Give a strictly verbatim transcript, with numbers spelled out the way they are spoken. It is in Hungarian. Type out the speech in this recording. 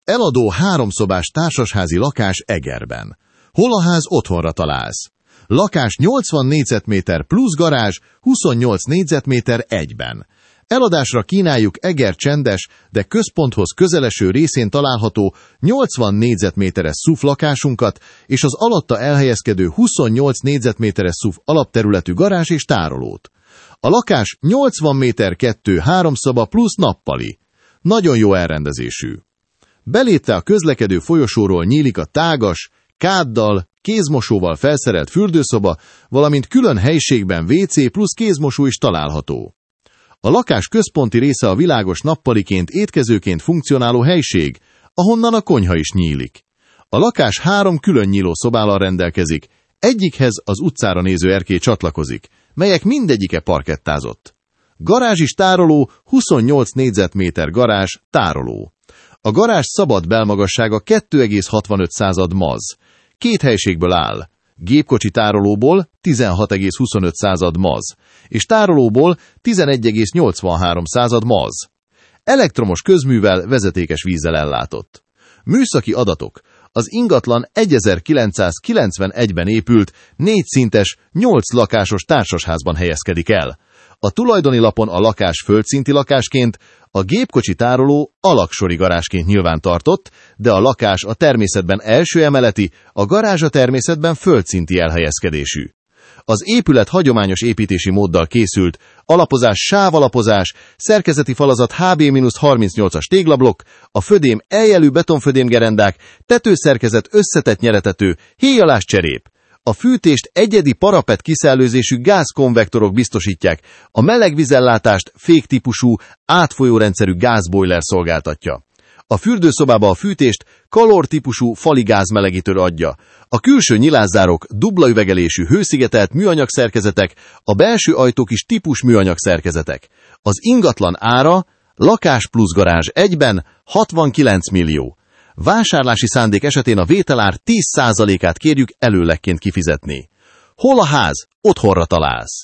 Eladó háromszobás társasházi lakás Egerben. Hol a ház otthonra találsz? Lakás nyolcvan négyzetméter plusz garázs, huszonnyolc négyzetméter egyben. Eladásra kínáljuk Eger csendes, de központhoz közeleső részén található nyolcvan négyzetméteres szuf lakásunkat és az alatta elhelyezkedő huszonnyolc négyzetméteres szuf alapterületű garázs és tárolót. A lakás nyolcvan méter kettő háromszoba plusz nappali. Nagyon jó elrendezésű. Belépve a közlekedő folyosóról nyílik a tágas, káddal, kézmosóval felszerelt fürdőszoba, valamint külön helyiségben vé cé plusz kézmosó is található. A lakás központi része a világos nappaliként étkezőként funkcionáló helység, ahonnan a konyha is nyílik. A lakás három külön nyíló szobállal rendelkezik, egyikhez az utcára néző erkély csatlakozik, melyek mindegyike parkettázott. Garázs is tároló, huszonnyolc négyzetméter garázs, tároló. A garázs szabad belmagassága kettő egész hatvanöt maz. Két helységből áll. Gépkocsi tárolóból tizenhat egész huszonöt maz, és tárolóból tizenegy egész nyolcvanhárom maz. Elektromos közművel, vezetékes vízzel ellátott. Műszaki adatok. Az ingatlan ezerkilencszázkilencvenegyben épült, négyszintes, nyolc lakásos társasházban helyezkedik el. A tulajdoni lapon a lakás földszinti lakásként, a gépkocsi tároló alaksori garázsként nyilvántartott, de a lakás a természetben első emeleti, a garázs a természetben földszinti elhelyezkedésű. Az épület hagyományos építési móddal készült, alapozás sávalapozás, szerkezeti falazat há bé harmincnyolcas téglablokk, a födém eljelű betonfödémgerendák, tetőszerkezet összetett nyeretető, héjalás cserép. A fűtést egyedi parapet kiszellőzésű gázkonvektorok biztosítják, a melegvízellátást féktípusú, átfolyórendszerű gázbojler szolgáltatja. A fürdőszobába a fűtést kalortípusú fali gázmelegítő adja. A külső nyilászárok dupla üvegelésű hőszigetelt műanyag szerkezetek, a belső ajtók is típus műanyag szerkezetek. Az ingatlan ára lakás plusz garázs egyben hatvankilenc millió. Vásárlási szándék esetén a vételár tíz százalékát kérjük előlegként kifizetni. Hol a ház? Otthonra találsz.